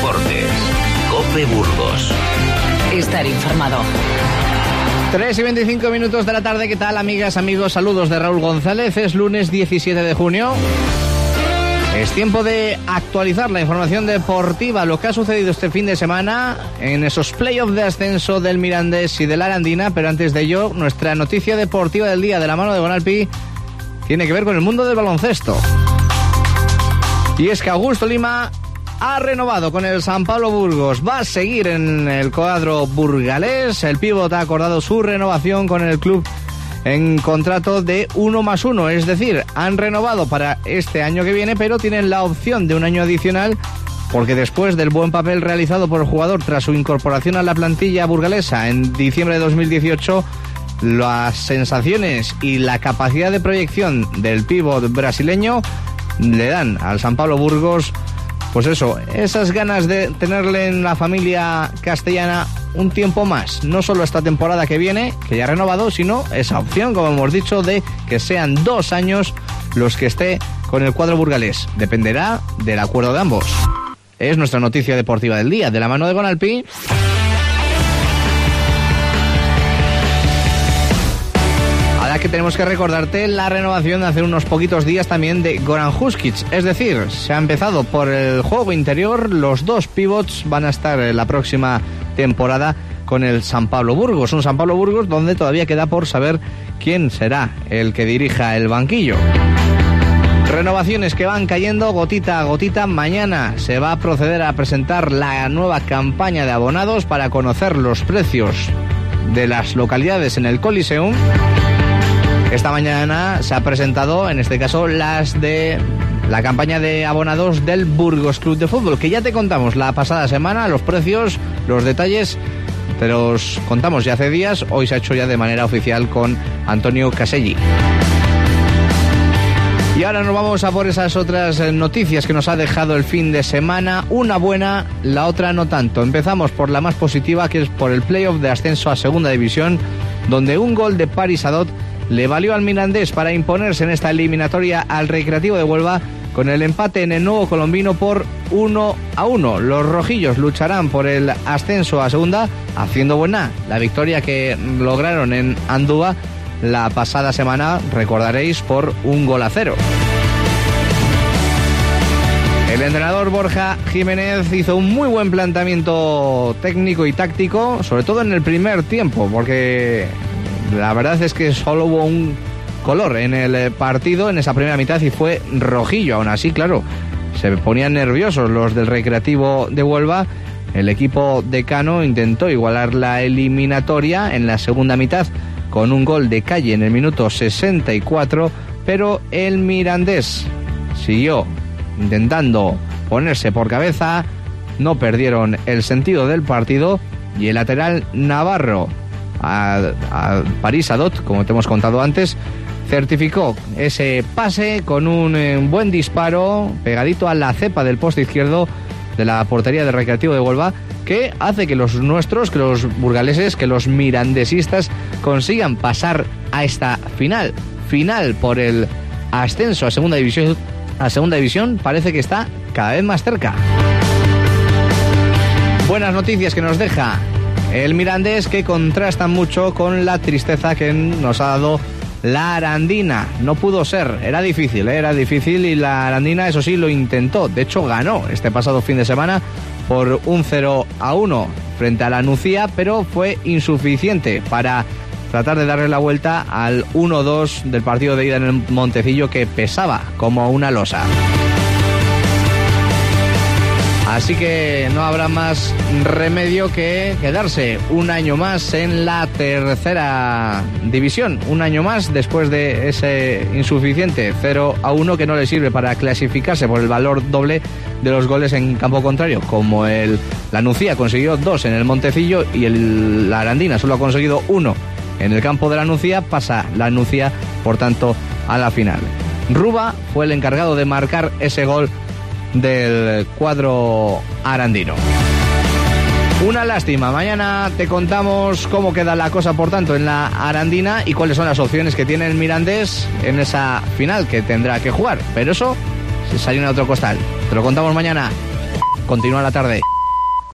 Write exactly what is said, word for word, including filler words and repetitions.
Deportes. COPE Burgos. Estar informado. tres y veinticinco minutos de la tarde. ¿Qué tal, amigas, amigos? Saludos de Raúl González. Es lunes diecisiete de junio. Es tiempo de actualizar la información deportiva, lo que ha sucedido este fin de semana en esos playoffs de ascenso del Mirandés y de la Arandina. Pero antes de ello, nuestra noticia deportiva del día de la mano de Gonalpi tiene que ver con el mundo del baloncesto. Y es que Augusto Lima ha renovado con el San Pablo Burgos. Va a seguir en el cuadro burgalés. El pívot ha acordado su renovación con el club en contrato de uno más uno, es decir, han renovado para este año que viene, pero tienen la opción de un año adicional, porque después del buen papel realizado por el jugador tras su incorporación a la plantilla burgalesa en diciembre de dos mil dieciocho, las sensaciones y la capacidad de proyección del pívot brasileño le dan al San Pablo Burgos, pues eso, esas ganas de tenerle en la familia castellana un tiempo más, no solo esta temporada que viene, que ya ha renovado, sino esa opción, como hemos dicho, de que sean dos años los que esté con el cuadro burgalés. Dependerá del acuerdo de ambos. Es nuestra noticia deportiva del día, de la mano de Gonalpi. Ahora que tenemos que recordarte la renovación de hace unos poquitos días también de Goran Huskic, es decir, se ha empezado por el juego interior, los dos pivots van a estar en la próxima temporada con el San Pablo Burgos, un San Pablo Burgos donde todavía queda por saber quién será el que dirija el banquillo. Renovaciones que van cayendo gotita a gotita. Mañana se va a proceder a presentar la nueva campaña de abonados para conocer los precios de las localidades en el Coliseum. Esta mañana se ha presentado, en este caso, las de la campaña de abonados del Burgos Club de Fútbol, que ya te contamos la pasada semana, los precios, los detalles, te los contamos ya hace días. Hoy se ha hecho ya de manera oficial con Antonio Caselli. Y ahora nos vamos a por esas otras noticias que nos ha dejado el fin de semana. Una buena, la otra no tanto. Empezamos por la más positiva, que es por el playoff de ascenso a Segunda División, donde un gol de Paris Adot le valió al Mirandés para imponerse en esta eliminatoria al Recreativo de Huelva con el empate en el Nuevo Colombino por uno a uno. Los rojillos lucharán por el ascenso a Segunda, haciendo buena la victoria que lograron en Andúa la pasada semana, recordaréis, por un gol a cero. El entrenador Borja Jiménez hizo un muy buen planteamiento técnico y táctico, sobre todo en el primer tiempo, porque la verdad es que solo hubo un color en el partido en esa primera mitad y fue rojillo. Aún así, claro, se ponían nerviosos los del Recreativo de Huelva. El equipo decano intentó igualar la eliminatoria en la segunda mitad con un gol de Calle en el minuto sesenta y cuatro, pero el Mirandés siguió intentando ponerse por cabeza. No perdieron el sentido del partido y el lateral navarro a, a Paris Adot, como te hemos contado antes, certificó ese pase con un eh, buen disparo pegadito a la cepa del poste izquierdo de la portería del Recreativo de Huelva, que hace que los nuestros, que los burgaleses, que los mirandesistas consigan pasar a esta final. Final por el ascenso a Segunda División. A Segunda División parece que está cada vez más cerca. Buenas noticias que nos deja el Mirandés, que contrastan mucho con la tristeza que nos ha dado la Arandina. No pudo ser, era difícil, ¿eh? era difícil y la Arandina, eso sí, lo intentó. De hecho, ganó este pasado fin de semana por un cero a uno frente a la Nucía, pero fue insuficiente para tratar de darle la vuelta al uno dos del partido de ida en el Montecillo, que pesaba como una losa. Así que no habrá más remedio que quedarse un año más en la tercera división. Un año más después de ese insuficiente cero a uno que no le sirve para clasificarse por el valor doble de los goles en campo contrario. Como el la Nucía consiguió dos en el Montecillo y el, la Arandina solo ha conseguido uno en el campo de la Nucía, pasa la Nucía, por tanto, a la final. Ruba fue el encargado de marcar ese gol del cuadro arandino. Una lástima. Mañana te contamos cómo queda la cosa, por tanto, en la Arandina y cuáles son las opciones que tiene el Mirandés en esa final que tendrá que jugar. Pero eso se salió en otro costal. Te lo contamos mañana. Continúa la tarde.